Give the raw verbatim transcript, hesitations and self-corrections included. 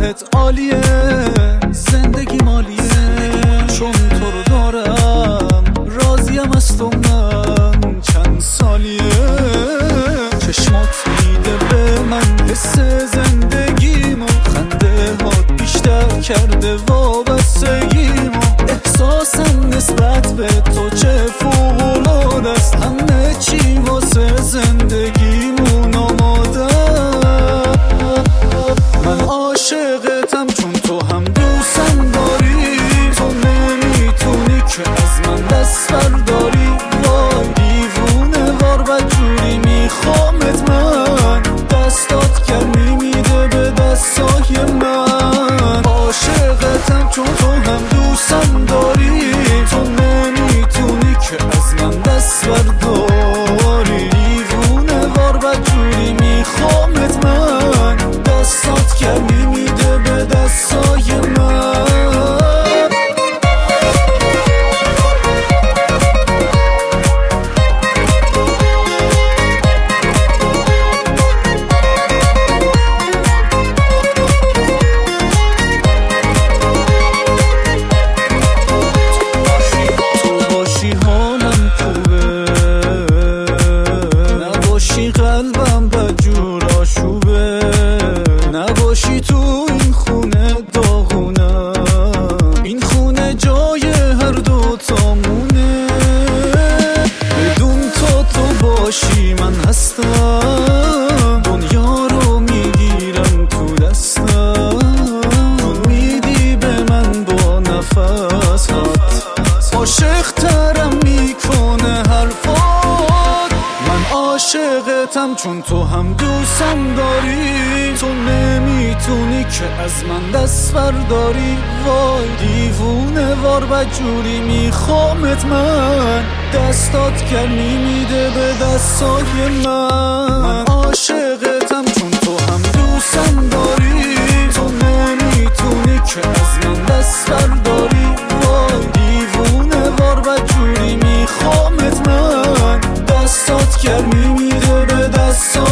حالت عالیه، زندگی مالیه، چون تو رو دارم راضیم از تو من چند سالیه. چشمات میده به من حس زندگیمو، خنده هات بیشتر کرده وابستگیمو، احساسم نسبت به تو چه فوق‌العاده است، همه چی واسه زندگیمون آماده. من عاشقتم چون تو هم دوستم داری، تو نمیتونی که از من دست برداری، وای دیوونه وار بدجوری میخوامت من، دستات گرمی میده به دستای من. عاشقتم چون تو هم دوستم داری، تو نمیتونی که از من دست برداری، دیوونه وار بدجوری میخوامت من، دستات گرمی میده به دستای من. قلبم بدجور آشوبه، نباشی تو این خونه داغونم، این خونه جای هر دو تامونه، بدون تو تو باشی من هستم، دنیا رو میگیرم تو دستم، جون میدی به من با نفست، عاشق ترم میکنه حرفات. من عاشقتم چون تو هم دوستم داری، تو نمیتونی که از من دست برداری، وای دیوونه وار بدجوری میخوامت من، دستات گرمی میده به دستای من. من عاشقتم چون تو هم دوستم داری، تو نمیتونی که از من دست برداری، وای دیوونه وار بدجوری میخوامت من، دستات گرمی میده به دستای